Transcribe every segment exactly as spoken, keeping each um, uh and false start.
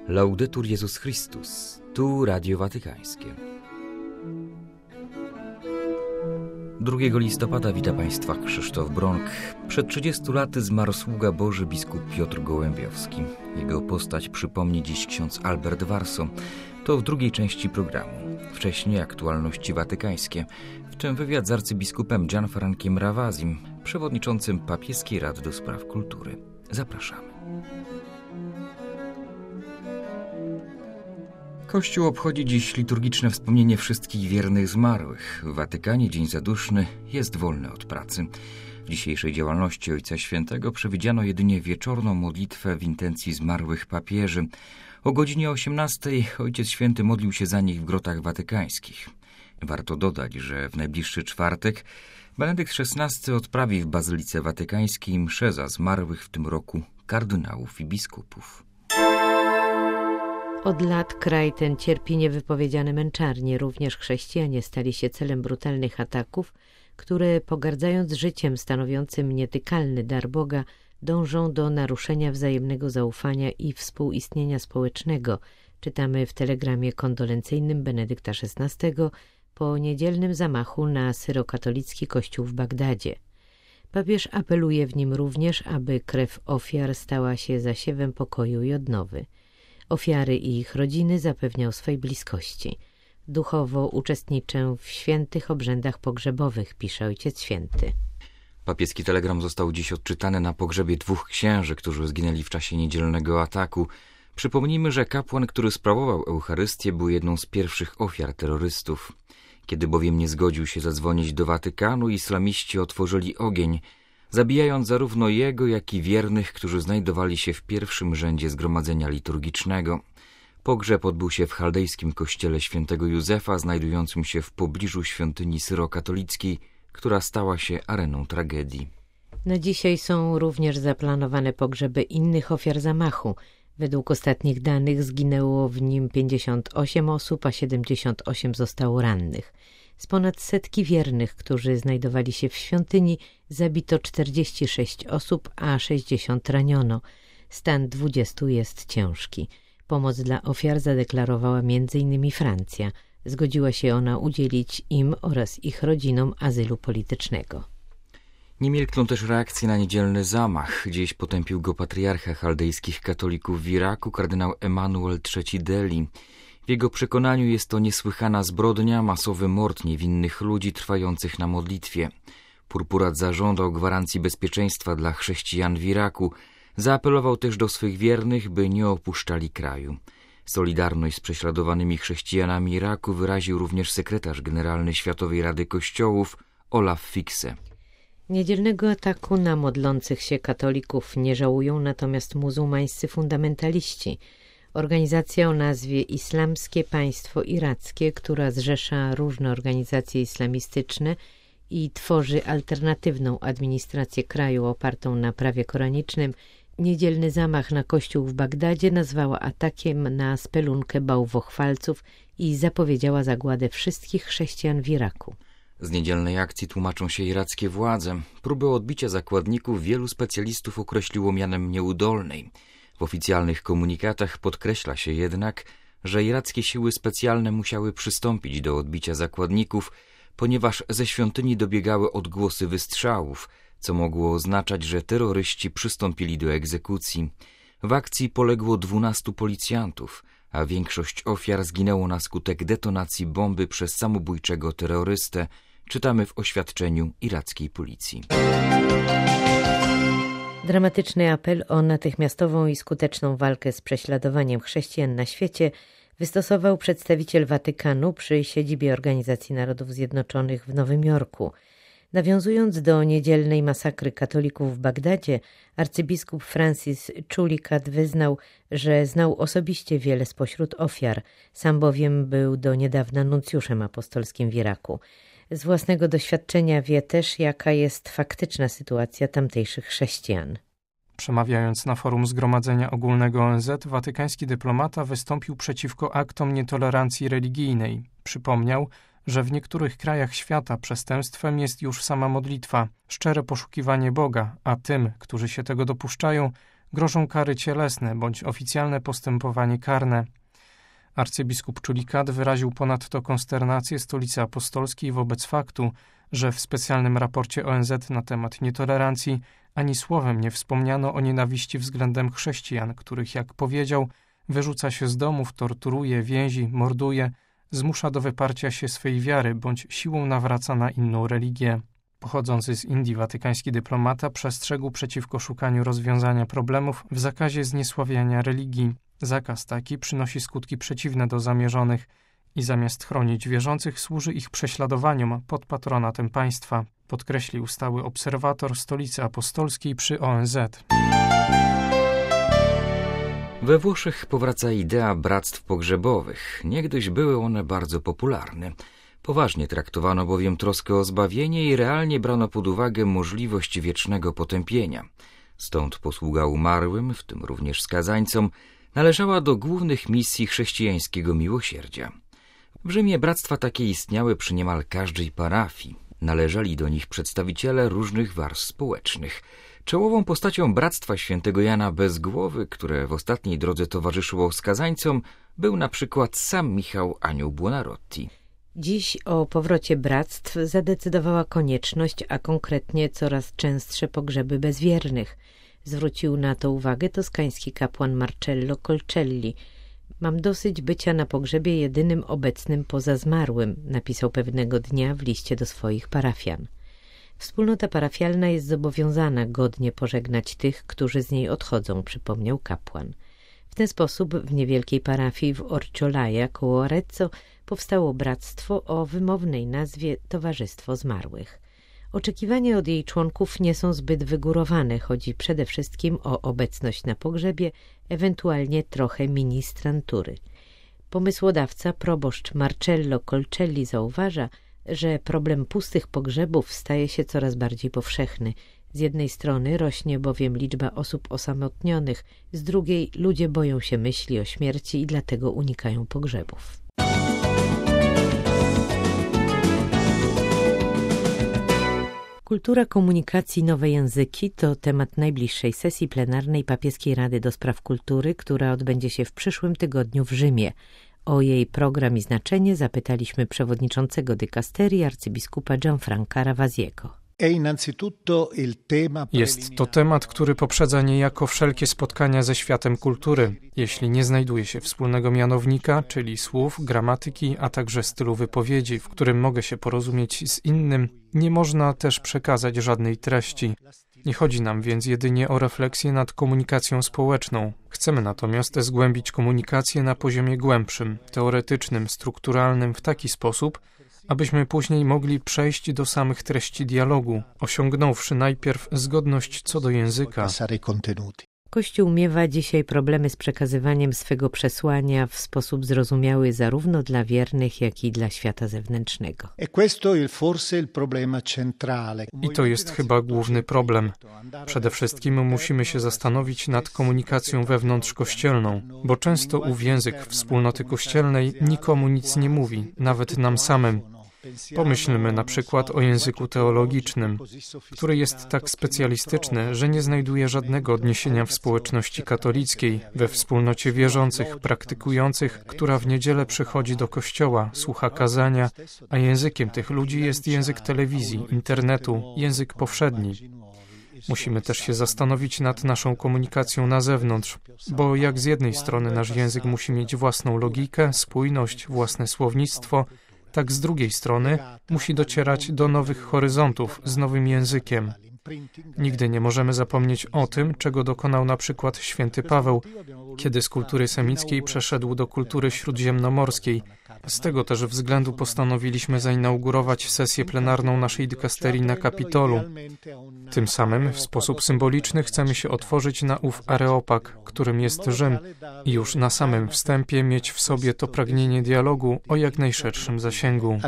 Laudetur Jezus Chrystus, tu Radio Watykańskie. drugiego listopada wita Państwa Krzysztof Bronk. Przed trzydziestu laty zmarł sługa Boży biskup Piotr Gołębiowski. Jego postać przypomni dziś ksiądz Albert Warso. To w drugiej części programu. Wcześniej aktualności watykańskie, w tym wywiad z arcybiskupem Gianfrankiem Ravazim, przewodniczącym Papieskiej Rady do Spraw Kultury. Zapraszamy. Kościół obchodzi dziś liturgiczne wspomnienie wszystkich wiernych zmarłych. W Watykanie dzień zaduszny jest wolny od pracy. W dzisiejszej działalności Ojca Świętego przewidziano jedynie wieczorną modlitwę w intencji zmarłych papieży. O godzinie osiemnastej Ojciec Święty modlił się za nich w grotach watykańskich. Warto dodać, że w najbliższy czwartek Benedykt szesnasty odprawi w Bazylice Watykańskiej mszę za zmarłych w tym roku kardynałów i biskupów. Od lat kraj ten cierpi niewypowiedziane męczarnie. Również chrześcijanie stali się celem brutalnych ataków, które pogardzając życiem stanowiącym nietykalny dar Boga, dążą do naruszenia wzajemnego zaufania i współistnienia społecznego. Czytamy w telegramie kondolencyjnym Benedykta szesnastego po niedzielnym zamachu na syrokatolicki kościół w Bagdadzie. Papież apeluje w nim również, aby krew ofiar stała się zasiewem pokoju i odnowy. Ofiary i ich rodziny zapewniał swej bliskości. Duchowo uczestniczę w świętych obrzędach pogrzebowych, pisze Ojciec Święty. Papieski telegram został dziś odczytany na pogrzebie dwóch księży, którzy zginęli w czasie niedzielnego ataku. Przypomnijmy, że kapłan, który sprawował Eucharystię, był jedną z pierwszych ofiar terrorystów. Kiedy bowiem nie zgodził się zadzwonić do Watykanu, islamiści otworzyli ogień, zabijając zarówno jego, jak i wiernych, którzy znajdowali się w pierwszym rzędzie zgromadzenia liturgicznego. Pogrzeb odbył się w chaldejskim kościele świętego Józefa, znajdującym się w pobliżu świątyni syrokatolickiej, która stała się areną tragedii. Na dzisiaj są również zaplanowane pogrzeby innych ofiar zamachu. Według ostatnich danych zginęło w nim pięćdziesiąt osiem osób, a siedemdziesiąt osiem zostało rannych. Z ponad setki wiernych, którzy znajdowali się w świątyni, zabito czterdzieści sześć osób, a sześćdziesiąt raniono. Stan dwudziestu jest ciężki. Pomoc dla ofiar zadeklarowała między innymi Francja. Zgodziła się ona udzielić im oraz ich rodzinom azylu politycznego. Nie milkną też reakcje na niedzielny zamach. Dziś potępił go patriarcha chaldejskich katolików w Iraku, kardynał Emanuel trzeci Deli. W jego przekonaniu jest to niesłychana zbrodnia, masowy mord niewinnych ludzi trwających na modlitwie. Purpurat zażądał gwarancji bezpieczeństwa dla chrześcijan w Iraku. Zaapelował też do swych wiernych, by nie opuszczali kraju. Solidarność z prześladowanymi chrześcijanami Iraku wyraził również sekretarz generalny Światowej Rady Kościołów Olaf Fikse. Niedzielnego ataku na modlących się katolików nie żałują natomiast muzułmańscy fundamentaliści. Organizacja o nazwie Islamskie Państwo Irackie, która zrzesza różne organizacje islamistyczne i tworzy alternatywną administrację kraju opartą na prawie koranicznym, niedzielny zamach na kościół w Bagdadzie nazwała atakiem na spelunkę bałwochwalców i zapowiedziała zagładę wszystkich chrześcijan w Iraku. Z niedzielnej akcji tłumaczą się irackie władze. Próbę odbicia zakładników wielu specjalistów określiło mianem nieudolnej. W oficjalnych komunikatach podkreśla się jednak, że irackie siły specjalne musiały przystąpić do odbicia zakładników, ponieważ ze świątyni dobiegały odgłosy wystrzałów, co mogło oznaczać, że terroryści przystąpili do egzekucji. W akcji poległo dwunastu policjantów, a większość ofiar zginęło na skutek detonacji bomby przez samobójczego terrorystę, czytamy w oświadczeniu irackiej policji. Dramatyczny apel o natychmiastową i skuteczną walkę z prześladowaniem chrześcijan na świecie wystosował przedstawiciel Watykanu przy siedzibie Organizacji Narodów Zjednoczonych w Nowym Jorku. Nawiązując do niedzielnej masakry katolików w Bagdadzie, arcybiskup Francis Chulikat wyznał, że znał osobiście wiele spośród ofiar, sam bowiem był do niedawna nuncjuszem apostolskim w Iraku. Z własnego doświadczenia wie też, jaka jest faktyczna sytuacja tamtejszych chrześcijan. Przemawiając na forum Zgromadzenia Ogólnego O N Z, watykański dyplomata wystąpił przeciwko aktom nietolerancji religijnej. Przypomniał, że w niektórych krajach świata przestępstwem jest już sama modlitwa, szczere poszukiwanie Boga, a tym, którzy się tego dopuszczają, grożą kary cielesne bądź oficjalne postępowanie karne. Arcybiskup Czulikat wyraził ponadto konsternację Stolicy Apostolskiej wobec faktu, że w specjalnym raporcie O N Z na temat nietolerancji ani słowem nie wspomniano o nienawiści względem chrześcijan, których, jak powiedział, wyrzuca się z domów, torturuje, więzi, morduje, zmusza do wyparcia się swej wiary bądź siłą nawraca na inną religię. Pochodzący z Indii watykański dyplomata przestrzegł przeciwko szukaniu rozwiązania problemów w zakazie zniesławiania religii. Zakaz taki przynosi skutki przeciwne do zamierzonych i zamiast chronić wierzących służy ich prześladowaniom pod patronatem państwa, podkreślił stały obserwator Stolicy Apostolskiej przy O N Z. We Włoszech powraca idea bractw pogrzebowych. Niegdyś były one bardzo popularne. Poważnie traktowano bowiem troskę o zbawienie i realnie brano pod uwagę możliwość wiecznego potępienia. Stąd posługa umarłym, w tym również skazańcom, należała do głównych misji chrześcijańskiego miłosierdzia. W Rzymie bractwa takie istniały przy niemal każdej parafii. Należeli do nich przedstawiciele różnych warstw społecznych. Czołową postacią Bractwa Świętego Jana bez Głowy, które w ostatniej drodze towarzyszyło skazańcom, był na przykład sam Michał Anioł Buonarroti. Dziś o powrocie bractw zadecydowała konieczność, a konkretnie coraz częstsze pogrzeby bezwiernych. Zwrócił na to uwagę toskański kapłan Marcello Colcelli. Mam dosyć bycia na pogrzebie jedynym obecnym poza zmarłym, napisał pewnego dnia w liście do swoich parafian. Wspólnota parafialna jest zobowiązana godnie pożegnać tych, którzy z niej odchodzą, przypomniał kapłan. W ten sposób w niewielkiej parafii w Orciolaja koło Arezzo powstało bractwo o wymownej nazwie Towarzystwo Zmarłych. Oczekiwania od jej członków nie są zbyt wygórowane, chodzi przede wszystkim o obecność na pogrzebie, ewentualnie trochę ministrantury. Pomysłodawca, proboszcz Marcello Colcelli zauważa, że problem pustych pogrzebów staje się coraz bardziej powszechny. Z jednej strony rośnie bowiem liczba osób osamotnionych, z drugiej ludzie boją się myśli o śmierci i dlatego unikają pogrzebów. Kultura komunikacji, nowe języki to temat najbliższej sesji plenarnej Papieskiej Rady do Spraw Kultury, która odbędzie się w przyszłym tygodniu w Rzymie. O jej program i znaczenie zapytaliśmy przewodniczącego dykasterii arcybiskupa Gianfranca Ravasiego. Jest to temat, który poprzedza niejako wszelkie spotkania ze światem kultury. Jeśli nie znajduje się wspólnego mianownika, czyli słów, gramatyki, a także stylu wypowiedzi, w którym mogę się porozumieć z innym, nie można też przekazać żadnej treści. Nie chodzi nam więc jedynie o refleksję nad komunikacją społeczną. Chcemy natomiast zgłębić komunikację na poziomie głębszym, teoretycznym, strukturalnym w taki sposób, abyśmy później mogli przejść do samych treści dialogu, osiągnąwszy najpierw zgodność co do języka. Kościół miewa dzisiaj problemy z przekazywaniem swego przesłania w sposób zrozumiały zarówno dla wiernych, jak i dla świata zewnętrznego. I to jest chyba główny problem. Przede wszystkim musimy się zastanowić nad komunikacją wewnątrzkościelną, bo często ów język wspólnoty kościelnej nikomu nic nie mówi, nawet nam samym. Pomyślmy na przykład o języku teologicznym, który jest tak specjalistyczny, że nie znajduje żadnego odniesienia w społeczności katolickiej, we wspólnocie wierzących, praktykujących, która w niedzielę przychodzi do kościoła, słucha kazania, a językiem tych ludzi jest język telewizji, internetu, język powszedni. Musimy też się zastanowić nad naszą komunikacją na zewnątrz, bo jak z jednej strony nasz język musi mieć własną logikę, spójność, własne słownictwo, tak z drugiej strony musi docierać do nowych horyzontów z nowym językiem. Nigdy nie możemy zapomnieć o tym, czego dokonał na przykład święty Paweł, kiedy z kultury semickiej przeszedł do kultury śródziemnomorskiej. Z tego też względu postanowiliśmy zainaugurować sesję plenarną naszej dykasterii na Kapitolu. Tym samym w sposób symboliczny chcemy się otworzyć na ów areopag, którym jest Rzym, i już na samym wstępie mieć w sobie to pragnienie dialogu o jak najszerszym zasięgu.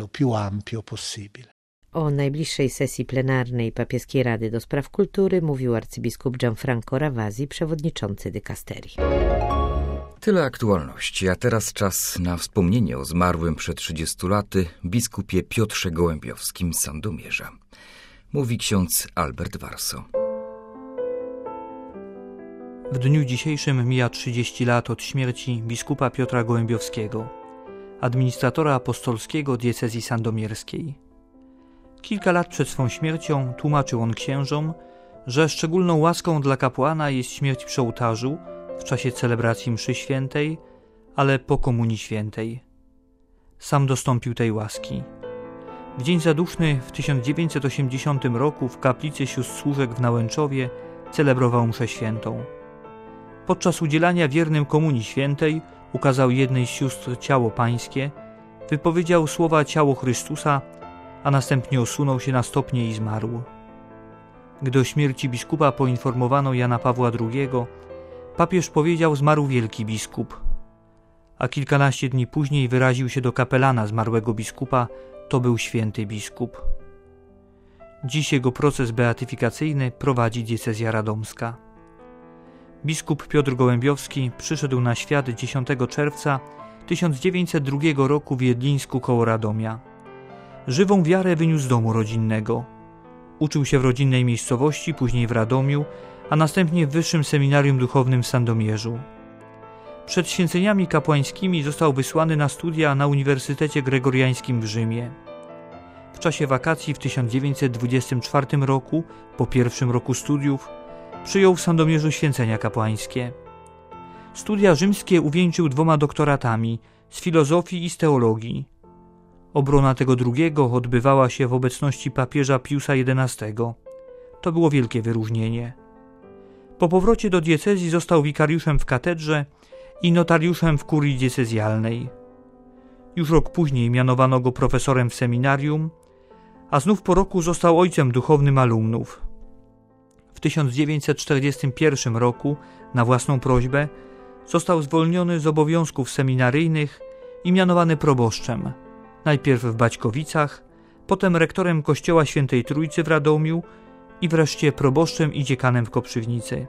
O najbliższej sesji plenarnej Papieskiej Rady do Spraw Kultury mówił arcybiskup Gianfranco Ravasi, przewodniczący dykasterii. Tyle aktualności, a teraz czas na wspomnienie o zmarłym przed trzydziestu laty biskupie Piotrze Gołębiowskim z Sandomierza. Mówi ksiądz Albert Warso. W dniu dzisiejszym mija trzydzieści lat od śmierci biskupa Piotra Gołębiowskiego, administratora apostolskiego diecezji sandomierskiej. Kilka lat przed swą śmiercią tłumaczył on księżom, że szczególną łaską dla kapłana jest śmierć przy ołtarzu w czasie celebracji mszy świętej, ale po komunii świętej. Sam dostąpił tej łaski. W dzień zaduszny w tysiąc dziewięćset osiemdziesiątym roku w kaplicy sióstr Służek w Nałęczowie celebrował mszę świętą. Podczas udzielania wiernym komunii świętej ukazał jednej z sióstr ciało pańskie, wypowiedział słowa ciało Chrystusa, a następnie osunął się na stopnie i zmarł. Gdy o śmierci biskupa poinformowano Jana Pawła drugiego, papież powiedział: zmarł wielki biskup, a kilkanaście dni później wyraził się do kapelana zmarłego biskupa: to był święty biskup. Dziś jego proces beatyfikacyjny prowadzi diecezja radomska. Biskup Piotr Gołębiowski przyszedł na świat dziesiątego czerwca tysiąc dziewięćset drugiego roku w Jedlińsku koło Radomia. Żywą wiarę wyniósł z domu rodzinnego. Uczył się w rodzinnej miejscowości, później w Radomiu, a następnie w Wyższym Seminarium Duchownym w Sandomierzu. Przed święceniami kapłańskimi został wysłany na studia na Uniwersytecie Gregoriańskim w Rzymie. W czasie wakacji w tysiąc dziewięćset dwudziestym czwartym roku, po pierwszym roku studiów, przyjął w Sandomierzu święcenia kapłańskie. Studia rzymskie uwieńczył dwoma doktoratami z filozofii i z teologii. Obrona tego drugiego odbywała się w obecności papieża Piusa jedenastego. To było wielkie wyróżnienie. Po powrocie do diecezji został wikariuszem w katedrze i notariuszem w kurii diecezjalnej. Już rok później mianowano go profesorem w seminarium, a znów po roku został ojcem duchownym alumnów. W tysiąc dziewięćset czterdziestym pierwszym roku, na własną prośbę, został zwolniony z obowiązków seminaryjnych i mianowany proboszczem, najpierw w Baćkowicach, potem rektorem kościoła Świętej Trójcy w Radomiu i wreszcie proboszczem i dziekanem w Koprzywnicy.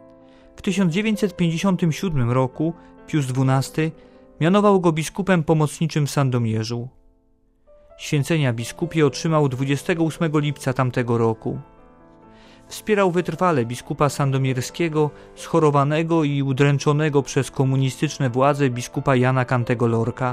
W tysiąc dziewięćset pięćdziesiątym siódmym roku Pius dwunasty mianował go biskupem pomocniczym w Sandomierzu. Święcenia biskupie otrzymał dwudziestego ósmego lipca tamtego roku. Wspierał wytrwale biskupa sandomierskiego, schorowanego i udręczonego przez komunistyczne władze biskupa Jana Kantego Lorka.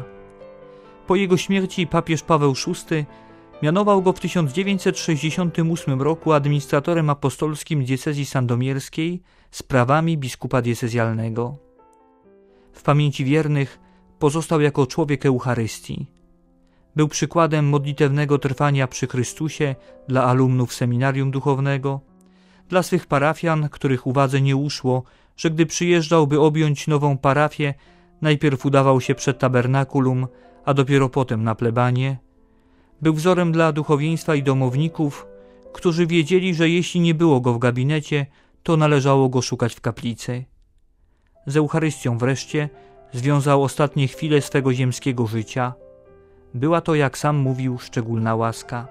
Po jego śmierci papież Paweł szósty mianował go w tysiąc dziewięćset sześćdziesiątym ósmym roku administratorem apostolskim diecezji sandomierskiej z prawami biskupa diecezjalnego. W pamięci wiernych pozostał jako człowiek Eucharystii. Był przykładem modlitewnego trwania przy Chrystusie dla alumnów seminarium duchownego, dla swych parafian, których uwadze nie uszło, że gdy przyjeżdżał, by objąć nową parafię, najpierw udawał się przed tabernakulum, a dopiero potem na plebanie. Był wzorem dla duchowieństwa i domowników, którzy wiedzieli, że jeśli nie było go w gabinecie, to należało go szukać w kaplicy. Z Eucharystią wreszcie związał ostatnie chwile swego ziemskiego życia. Była to, jak sam mówił, szczególna łaska.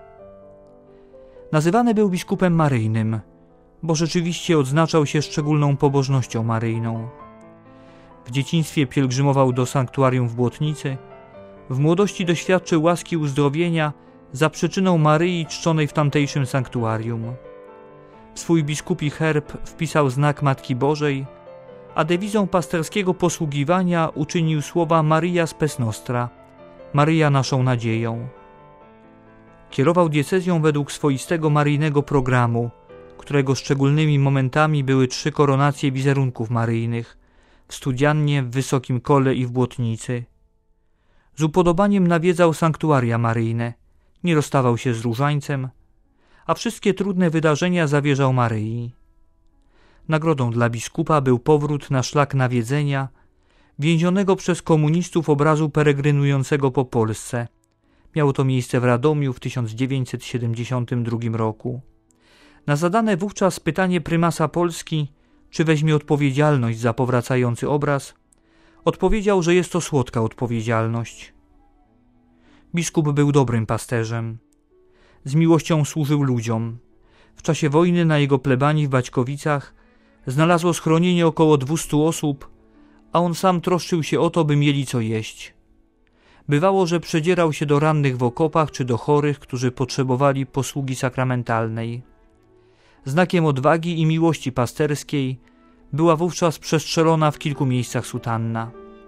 Nazywany był biskupem maryjnym, bo rzeczywiście odznaczał się szczególną pobożnością maryjną. W dzieciństwie pielgrzymował do sanktuarium w Błotnicy, w młodości doświadczył łaski uzdrowienia za przyczyną Maryi czczonej w tamtejszym sanktuarium. W swój biskupi herb wpisał znak Matki Bożej, a dewizą pasterskiego posługiwania uczynił słowa Maria Spes Nostra, Maryja naszą nadzieją. Kierował diecezją według swoistego maryjnego programu, którego szczególnymi momentami były trzy koronacje wizerunków maryjnych w Studziannie, w Wysokim Kole i w Błotnicy. Z upodobaniem nawiedzał sanktuaria maryjne, nie rozstawał się z różańcem, a wszystkie trudne wydarzenia zawierzał Maryi. Nagrodą dla biskupa był powrót na szlak nawiedzenia, więzionego przez komunistów obrazu peregrynującego po Polsce. Miało to miejsce w Radomiu w tysiąc dziewięćset siedemdziesiątym drugim roku. Na zadane wówczas pytanie prymasa Polski, czy weźmie odpowiedzialność za powracający obraz, odpowiedział, że jest to słodka odpowiedzialność. Biskup był dobrym pasterzem. Z miłością służył ludziom. W czasie wojny na jego plebanii w Baćkowicach znalazło schronienie około dwustu osób, a on sam troszczył się o to, by mieli co jeść. Bywało, że przedzierał się do rannych w okopach czy do chorych, którzy potrzebowali posługi sakramentalnej. Znakiem odwagi i miłości pasterskiej była wówczas przestrzelona w kilku miejscach sutanna.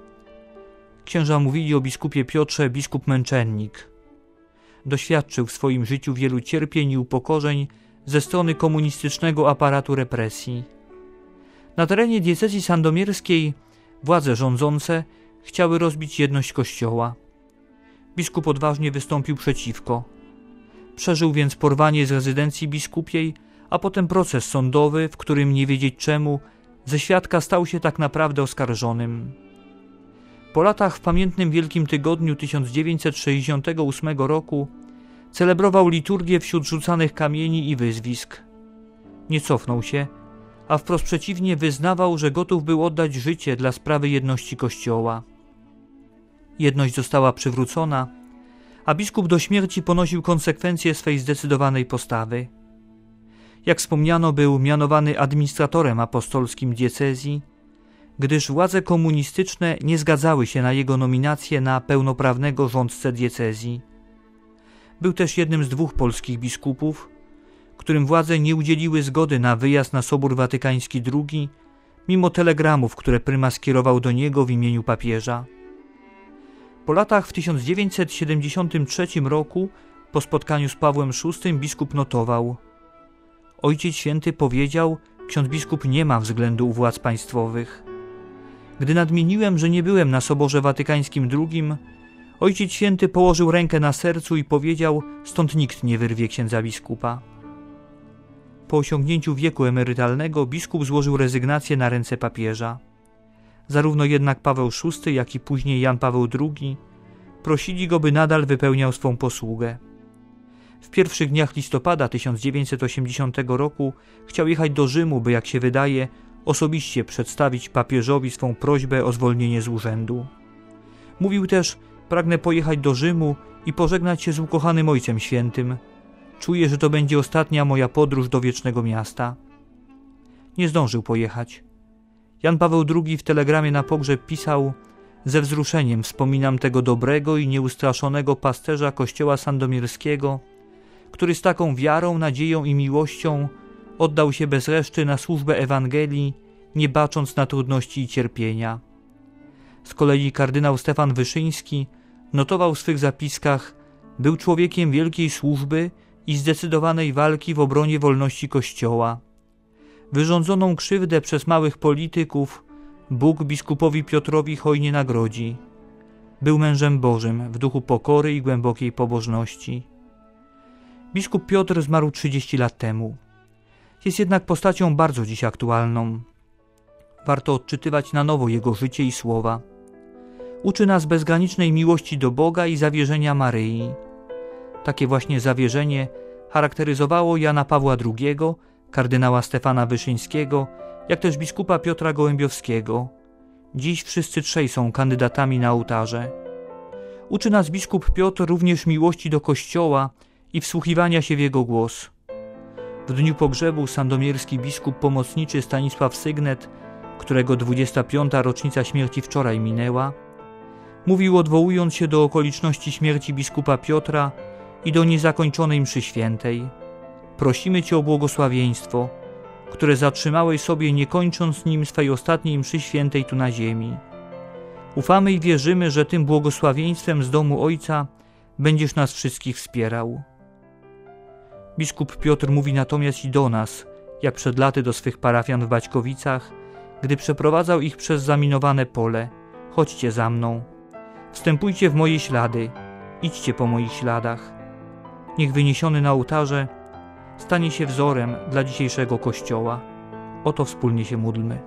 Księża mówili o biskupie Piotrze biskup męczennik. Doświadczył w swoim życiu wielu cierpień i upokorzeń ze strony komunistycznego aparatu represji. Na terenie diecezji sandomierskiej władze rządzące chciały rozbić jedność Kościoła. Biskup odważnie wystąpił przeciwko. Przeżył więc porwanie z rezydencji biskupiej, a potem proces sądowy, w którym nie wiedzieć czemu ze świadka stał się tak naprawdę oskarżonym. Po latach w pamiętnym Wielkim Tygodniu tysiąc dziewięćset sześćdziesiątego ósmego roku celebrował liturgię wśród rzucanych kamieni i wyzwisk. Nie cofnął się, a wprost przeciwnie wyznawał, że gotów był oddać życie dla sprawy jedności Kościoła. Jedność została przywrócona, a biskup do śmierci ponosił konsekwencje swej zdecydowanej postawy. Jak wspomniano, był mianowany administratorem apostolskim diecezji, gdyż władze komunistyczne nie zgadzały się na jego nominację na pełnoprawnego rządcę diecezji. Był też jednym z dwóch polskich biskupów, którym władze nie udzieliły zgody na wyjazd na Sobór Watykański drugi, mimo telegramów, które prymas skierował do niego w imieniu papieża. Po latach w tysiąc dziewięćset siedemdziesiątym trzecim roku, po spotkaniu z Pawłem szóstym, biskup notował: Ojciec Święty powiedział, ksiądz biskup nie ma względu u władz państwowych. Gdy nadmieniłem, że nie byłem na Soborze Watykańskim drugim, Ojciec Święty położył rękę na sercu i powiedział, stąd nikt nie wyrwie księdza biskupa. Po osiągnięciu wieku emerytalnego biskup złożył rezygnację na ręce papieża. Zarówno jednak Paweł szósty, jak i później Jan Paweł drugi prosili go, by nadal wypełniał swą posługę. W pierwszych dniach listopada tysiąc dziewięćset osiemdziesiątego roku chciał jechać do Rzymu, by, jak się wydaje, osobiście przedstawić papieżowi swą prośbę o zwolnienie z urzędu. Mówił też: pragnę pojechać do Rzymu i pożegnać się z ukochanym Ojcem Świętym. Czuję, że to będzie ostatnia moja podróż do wiecznego miasta. Nie zdążył pojechać. Jan Paweł drugi w telegramie na pogrzeb pisał: ze wzruszeniem wspominam tego dobrego i nieustraszonego pasterza kościoła sandomierskiego, który z taką wiarą, nadzieją i miłością oddał się bez reszty na służbę Ewangelii, nie bacząc na trudności i cierpienia. Z kolei kardynał Stefan Wyszyński notował w swych zapiskach: był człowiekiem wielkiej służby i zdecydowanej walki w obronie wolności Kościoła. Wyrządzoną krzywdę przez małych polityków Bóg biskupowi Piotrowi hojnie nagrodzi. Był mężem Bożym w duchu pokory i głębokiej pobożności. Biskup Piotr zmarł trzydzieści lat temu. Jest jednak postacią bardzo dziś aktualną. Warto odczytywać na nowo jego życie i słowa. Uczy nas bezgranicznej miłości do Boga i zawierzenia Maryi. Takie właśnie zawierzenie charakteryzowało Jana Pawła drugiego, kardynała Stefana Wyszyńskiego, jak też biskupa Piotra Gołębiowskiego. Dziś wszyscy trzej są kandydatami na ołtarze. Uczy nas biskup Piotr również miłości do Kościoła i wsłuchiwania się w jego głos. W dniu pogrzebu sandomierski biskup pomocniczy Stanisław Sygnet, którego dwudziesta piąta rocznica śmierci wczoraj minęła, mówił, odwołując się do okoliczności śmierci biskupa Piotra i do niezakończonej mszy świętej: prosimy Cię o błogosławieństwo, które zatrzymałeś sobie, nie kończąc nim swej ostatniej mszy świętej tu na ziemi. Ufamy i wierzymy, że tym błogosławieństwem z domu Ojca będziesz nas wszystkich wspierał. Biskup Piotr mówi natomiast i do nas, jak przed laty do swych parafian w Baćkowicach, gdy przeprowadzał ich przez zaminowane pole: chodźcie za mną, wstępujcie w moje ślady, idźcie po moich śladach. Niech wyniesiony na ołtarze stanie się wzorem dla dzisiejszego Kościoła. O to wspólnie się módlmy.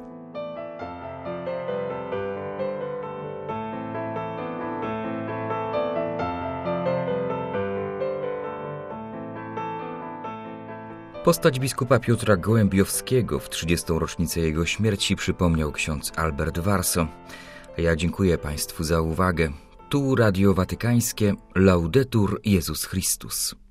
Postać biskupa Piotra Gołębiowskiego w trzydziestą rocznicę jego śmierci przypomniał ksiądz Albert Warso. A ja dziękuję Państwu za uwagę. Tu Radio Watykańskie. Laudetur Jezus Chrystus.